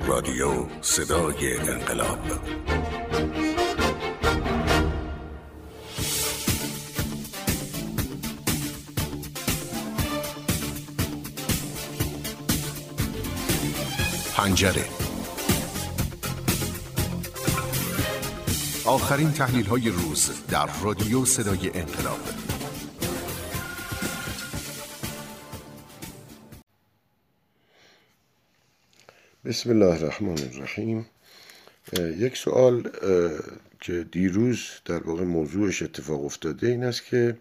رادیو صدای انقلاب. پنجره. آخرین تحلیل‌های روز در رادیو صدای انقلاب. بسم الله الرحمن الرحیم. یک سوال که دیروز در واقع موضوعش اتفاق افتاده این است که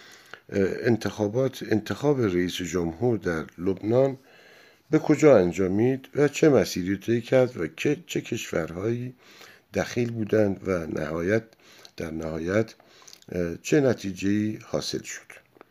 انتخاب رئیس جمهور در لبنان به کجا انجامید و چه مسیری طی کرد و چه کشورهایی دخیل بودند و در نهایت چه نتیجه‌ای حاصل شد.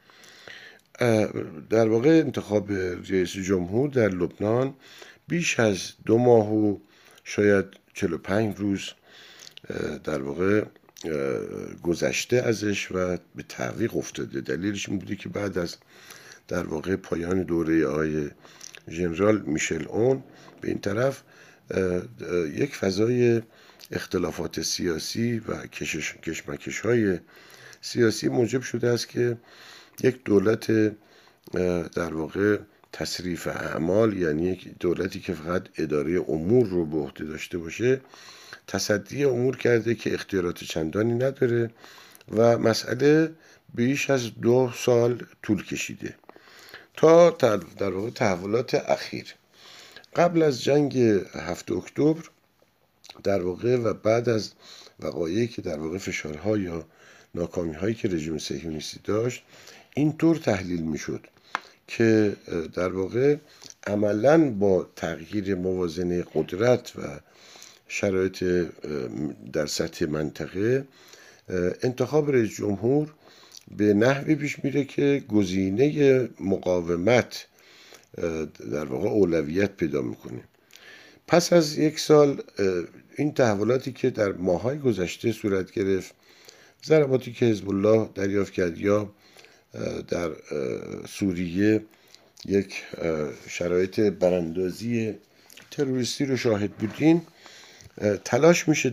در واقع انتخاب رئیس جمهور در لبنان بیش از 2 ماه و شاید 45 روز در واقع گذشته ازش و به تعویق افتاده. دلیلش این بوده که بعد از در واقع پایان دوره آقای ژنرال میشل اون به این طرف یک فضای اختلافات سیاسی و کشمکش‌های سیاسی موجب شده است که یک دولت در واقع تصریف اعمال، یعنی یک دولتی که فقط اداره امور رو به عهده داشته باشه، تصدی امور کرده که اختیارات چندانی نداره و مسئله بیش از 2 سال طول کشیده تا در واقع تحولات اخیر. قبل از جنگ 7 اکتبر در واقع و بعد از وقایعی که در واقع فشارها یا ناکامی‌هایی که رژیم صهیونیستی داشت، اینطور تحلیل میشد که در واقع عملاً با تغییر موازنه قدرت و شرایط در سطح منطقه، انتخاب رئیس جمهور به نحوی پیش میره که گزینه مقاومت در واقع اولویت پیدا میکنه. پس از 1 سال این تحولاتی که در ماه‌های گذشته صورت گرفت، ضرباتی که حزب الله دریافت کرد یا در سوریه یک شرایط براندازی تروریستی رو شاهد بودین، تلاش میشد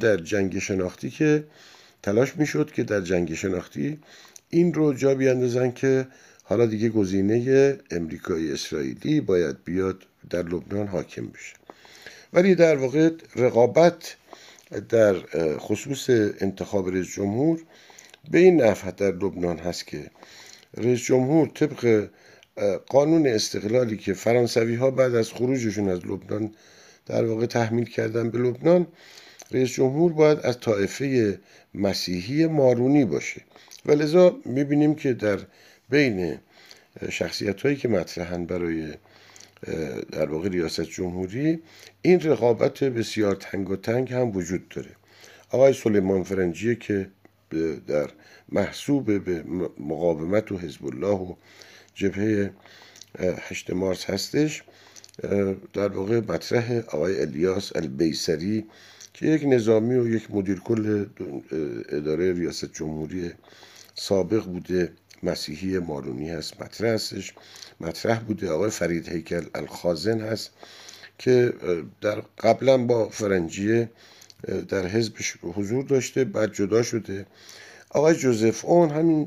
که در جنگ شناختی این رو جا بیاندازن که حالا دیگه گزینه امریکایی اسرائیلی باید بیاد در لبنان حاکم بشه. ولی در واقع رقابت در خصوص انتخاب رئیس جمهور به این نحو در لبنان هست که رئیس جمهور طبق قانون استقلالی که فرانسوی ها بعد از خروجشون از لبنان در واقع تحمیل کردن به لبنان، رئیس جمهور باید از طایفه مسیحی مارونی باشه و لذا میبینیم که در بین شخصیت هایی که مطرحن برای در واقع ریاست جمهوری این رقابت بسیار تنگ هم وجود داره. آقای سلیمان فرنجی که در محسوب به مقاومت و حزب الله و جبهه 8 مارس هستش، در واقع مطرح آقای الیاس البیسری که یک نظامی و یک مدیر کل اداره ریاست جمهوری سابق بوده، مسیحی مارونی هست، مطرح بوده. آقای فرید هیکل الخازن هست که در قبلا با فرنجی در حزبش حضور داشته، بعد جدا شده. آقای جوزف اون همین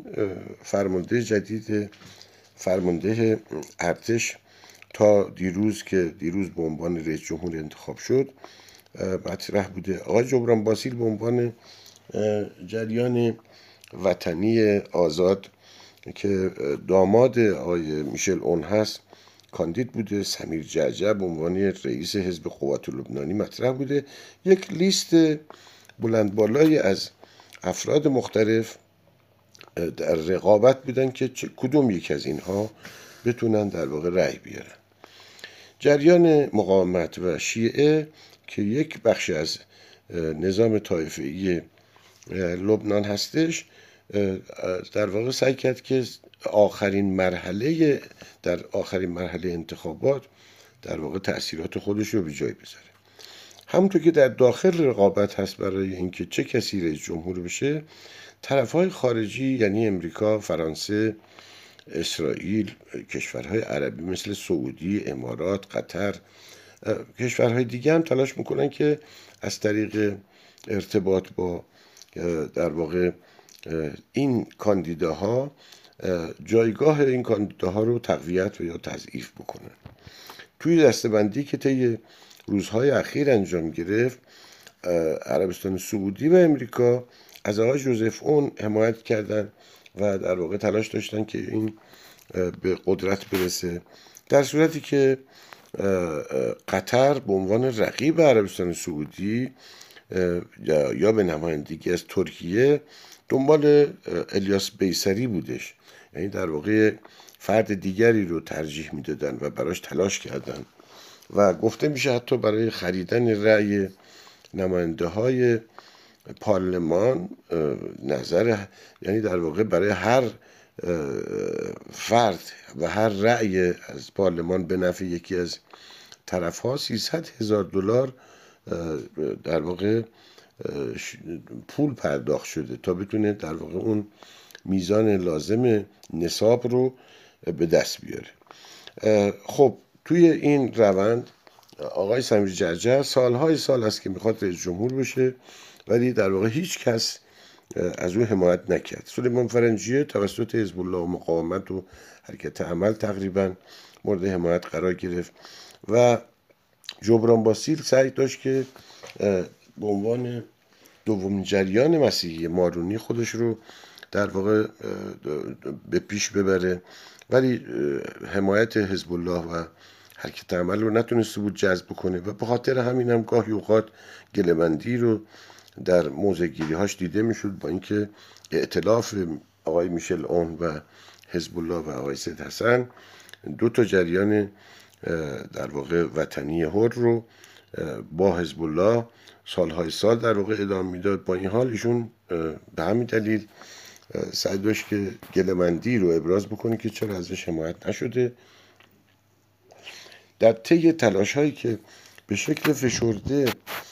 فرمانده ارتش تا دیروز به عنوان رئیس جمهور انتخاب شد مطرح بوده. آقای جبران باسیل به عنوان جریان وطنی آزاد که داماد آقای میشل اون هست کاندید بوده. سمیر جعجع به عنوان رئیس حزب قوات لبنانی مطرح بوده. یک لیست بلند بالایی از افراد مختلف در رقابت بودن که کدوم یک از اینها بتونن در واقع رأی بیارن. جریان مقاومت و شیعه که یک بخش از نظام طایفه‌ای لبنان هستش، در واقع سعی کرد که در آخرین مرحله انتخابات در واقع تأثیرات خودش رو به جای بذاره. همونطور که در داخل رقابت هست برای اینکه چه کسی رئیس جمهور بشه، طرفهای خارجی یعنی امریکا، فرانسه، اسرائیل، کشورهای عربی مثل سعودی، امارات، قطر کشورهای دیگه هم تلاش میکنن که از طریق ارتباط با در واقع این کاندیداها جایگاه این کاندیداها رو تقویت و یا تضعیف بکنن. توی دسته‌بندی که طی روزهای اخیر انجام گرفت، عربستان سعودی و امریکا از آقای جوزف اون حمایت کردن و در واقع تلاش داشتن که این به قدرت برسه، در صورتی که قطر به عنوان رقیب عربستان سعودی یا به نمایندگی از ترکیه دنبال الیاس بیسری بودش، یعنی در واقع فرد دیگری رو ترجیح میدادن و براش تلاش کردن و گفته میشه حتی برای خریدن رأی نماینده های پارلمان یعنی در واقع برای هر فرد و هر رأی از پارلمان به نفع یکی از طرف ها $300,000 در واقع پول پرداخت شده تا بتونه در واقع اون میزان لازم نصاب رو به دست بیاره. خب توی این روند آقای سمیر جرجر سالهای سال است که میخواد رئیس جمهور بشه، ولی در واقع هیچ کس از او حمایت نکرد. سلیمان فرنجیه توسط حزب الله و مقاومت و حرکت عمل تقریبا مورد حمایت قرار گرفت و جبران باسیل سعی داشت که به عنوان دومین جریان مسیحی مارونی خودش رو در واقع به پیش ببره، ولی حمایت حزب الله و حرکت عمل رو نتونسته بود جذب کنه و به خاطر همین هم گاهی اوقات گله‌بندی رو در موضع‌گیری هاش دیده میشد، با اینکه ائتلاف آقای میشل اون و حزب الله و آقای سید حسن دو تا جریان در واقع وطنی حر رو با حزب الله سالهای سال در واقع ادامه میداد. با این حال ایشون به همین دلیل سعی داشت که گله‌بندی رو ابراز بکنه که چرا ازش حمایت نشده. در طی تلاش هایی که به شکل فشرده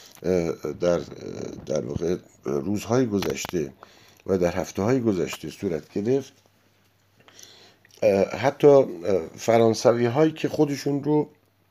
در واقع روزهای گذشته و در هفته های گذشته صورت گرفت، حتی فرانسوی هایی که خودشون رو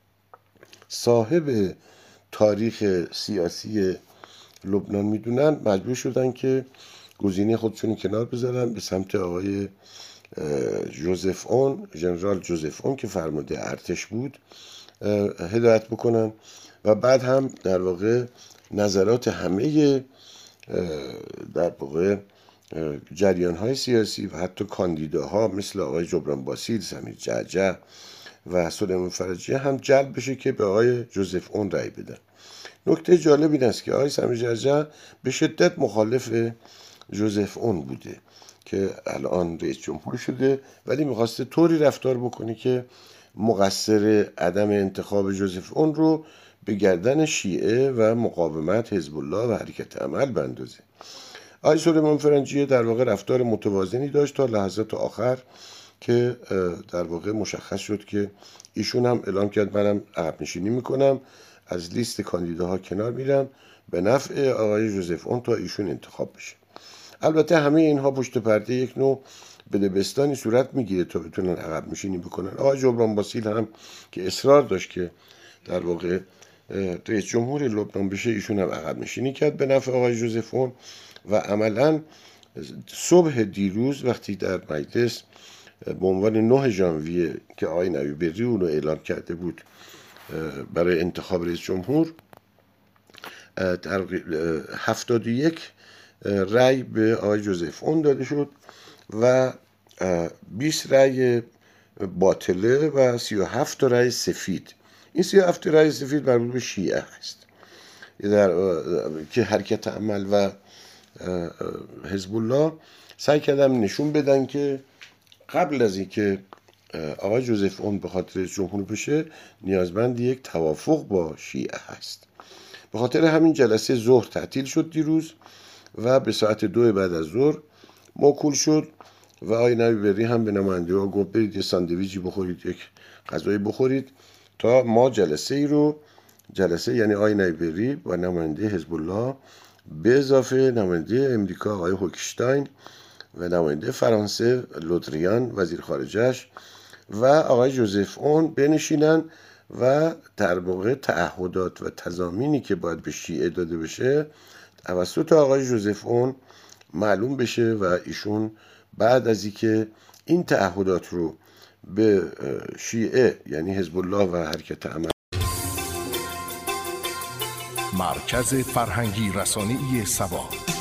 صاحب تاریخ سیاسی لبنان میدونن مجبور شدن که گزینه خودشون کنار بذارن، به سمت آقای جوزف اون، ژنرال جوزف اون که فرمانده ارتش بود هدایت بکنن و بعد هم در واقع نظرات همه در واقع جریان های سیاسی و حتی کاندیداها مثل آقای جبران باسیل، سمیر جعجع و سلیمان فرنجیه هم جلب بشه که به آقای جوزف اون رأی بدن. نکته جالب این است که آقای سمیر جعجع به شدت مخالف جوزف اون بوده که الان رئیس جمهور شده، ولی میخواسته طوری رفتار بکنه که مقصر عدم انتخاب جوزف اون رو به گردن شیعه و مقاومت حزب الله و حرکت عمل بندازه. آقای سلیمان فرنجیه در واقع رفتار متوازنی داشت تا لحظات آخر که در واقع مشخص شد که ایشون هم اعلام کرد منم عقب نشینی میکنم، از لیست کاندیداها کنار میرم به نفع آقای جوزف اون تا ایشون انتخاب بشه. البته همه اینها پشت پرده یک نوع بدبستانی صورت میگیره تا بتونن عقب نشینی بکنن. آقای جبران باسیل هم که اصرار داشت که در واقع رئیس جمهور لبنان بشه، ایشون هم عقب نشینی کرد به نفع آقای جوزف اون و عملاً صبح دیروز وقتی در مجلس به عنوان 9 ژانویه که آقای نوی‌بری اون رو اعلام کرده بود برای انتخاب رئیس جمهور، 71 رأی به آقای جوزف اون داده شد و 20 رأی باطله و 37 رأی سفید. این 37 رأی سفید مربوط به شیعه است که حرکت عمل و حزب الله سعی کردن نشون بدن که قبل از اینکه آقای جوزف اون به خاطر جمهور بشه نیازمند یک توافق با شیعه هست. به خاطر همین جلسه ظهر تعطیل شد دیروز و به ساعت 2 بعد از ظهر موکول شد و آقای نوی‌بری هم به نماینده ها گفت برید یه ساندویچی بخورید، یک غذایی بخورید تا ما جلسه یعنی آقای نوی‌بری و نماینده حزب الله به اضافه نماینده امریکا آقای هوکشتاین و نماینده فرانسه لودریان وزیر خارجه‌اش و آقای جوزف اون بنشینن و در واقع تعهدات و تضامینی که باید به شیعه داده بشه توسط آقای ژوزف اون معلوم بشه و ایشون بعد از اینکه این تعهدات رو به شیعه یعنی حزب الله و حرکت عمل مرکز فرهنگی رسانه‌ای سبا